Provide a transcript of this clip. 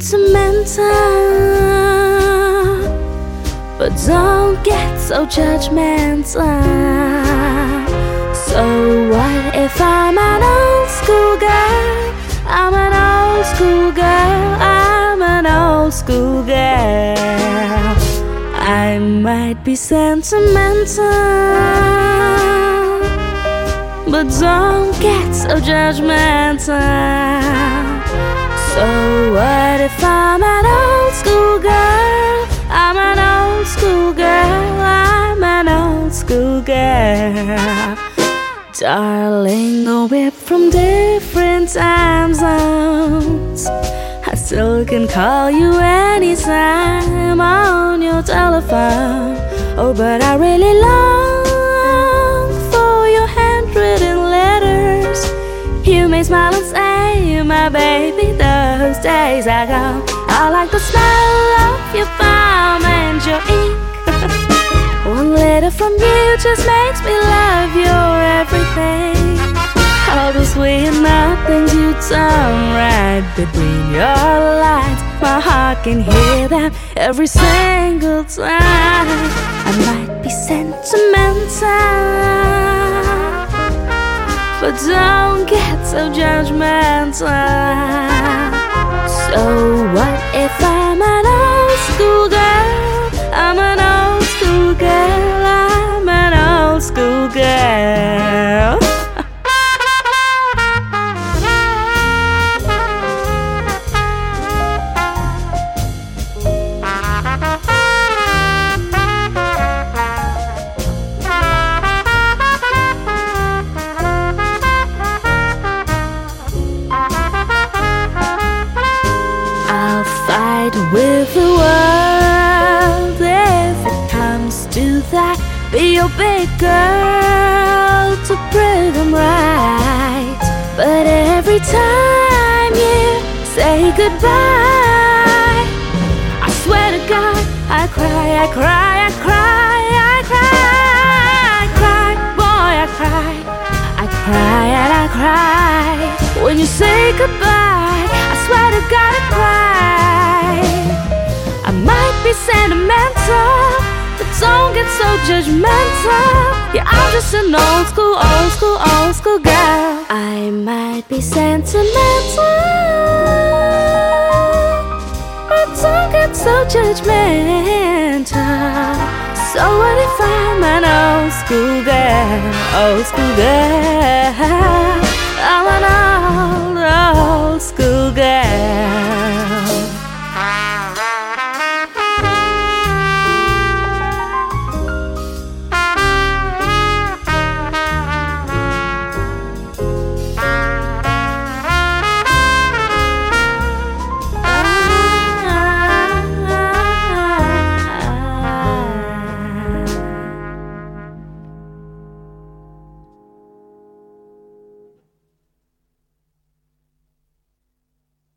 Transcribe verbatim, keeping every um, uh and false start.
sentimental, but don't get so judgmental. So what if I'm an old school girl? I'm an old school girl. I'm an old school girl. I might be sentimental, but don't get so judgmental. So what if I'm an old school girl? I'm an old school girl. I'm an old school girl. Darling, though we're from different time zones, I still can call you anytime on your telephone. Oh, but I really long for your handwritten letters. You may smile and say, my baby, those days are gone. I like the smell of your palm and your ink. One letter from you just makes me love your everything. All the sweet nothings you done right between your lines. My heart can hear them every single time. I might be sentimental, but don't get so judgmental. So what if I'm an old school girl? I'm an old school girl. I'm an old school girl. I'll fight with the world if it comes to that. Be your big girl to prove I'm right. But every time you say goodbye, I swear to God, I cry, I cry, I cry, I cry, I cry, boy, I cry, I cry and I cry. When you say goodbye, I swear to God, I cry. I might be sentimental, but don't get so judgmental. Yeah, I'm just an old school, old school, old school girl. I might be sentimental, but don't get so judgmental. So what if I'm an old school girl, old school girl? I'm an old